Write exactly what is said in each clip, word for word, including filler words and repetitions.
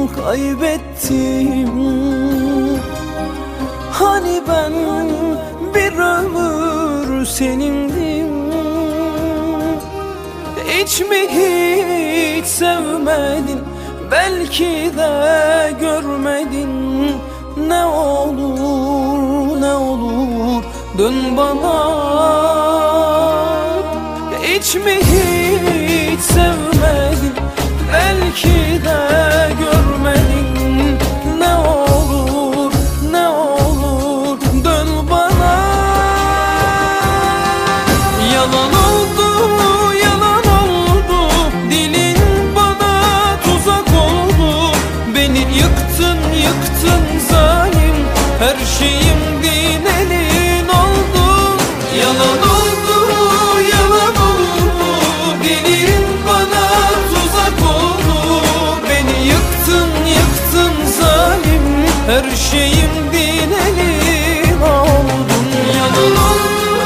kaybettim. Hani ben bir ömür senindim. Hiç mi hiç sevmedin, belki de görmedin. Ne olur ne olur dön bana. Hiç mi hiç sevmedin, belki de görmedin. Ne olur ne olur dön bana. Yalan oldu yalan oldu, dilin bana tuzak oldu. Beni yıktın yıktın zalim, her şeyim din elin oldu. Yalan oldu yalan oldu, dilin bana tuzak oldu. Beni yıktın yıktın zalim, her şeyim din elin oldu. Yalan oldu.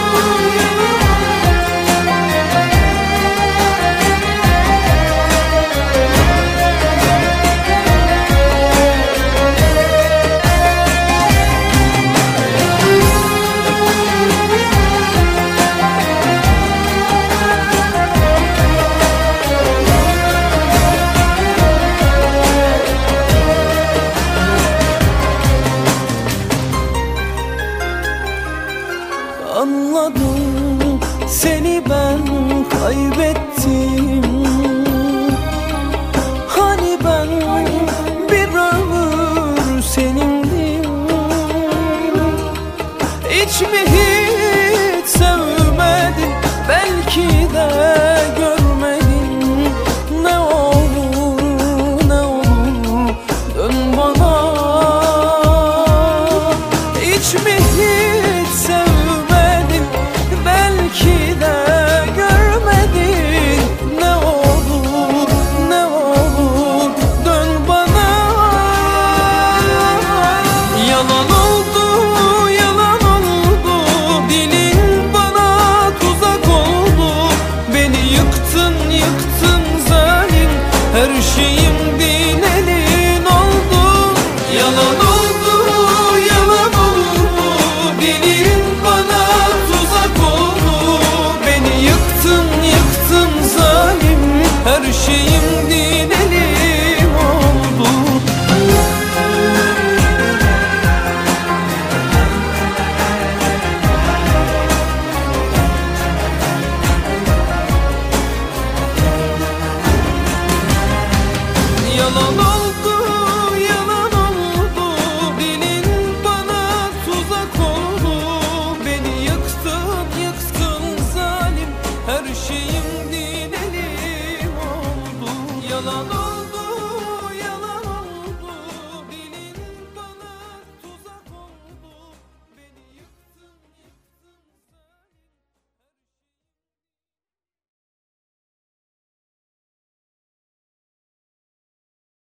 Anladım, seni ben kaybettim. Hani ben bir ömür senindim. Hiç mi hiç sevmedin, belki de görmedin. Ne olur ne olur dön bana. Hiç mi hiç sevmedin, belki de görmedin. Ne olur ne olur dön bana. Yalan oldu yalan oldu, dilin bana tuzak oldu. Beni yıktın yıktın zalim, her şeyim din elin oldu. Yalan oldu yalan oldu, dilin bana tuzak oldu. Beni yıktın yıktın zalim, her şeyim din elim oldu. Yalan oldu yalan oldu, dilin bana tuzak oldu. Beni yıktın yıktın zalim, her şeyim din elim oldu. Yalan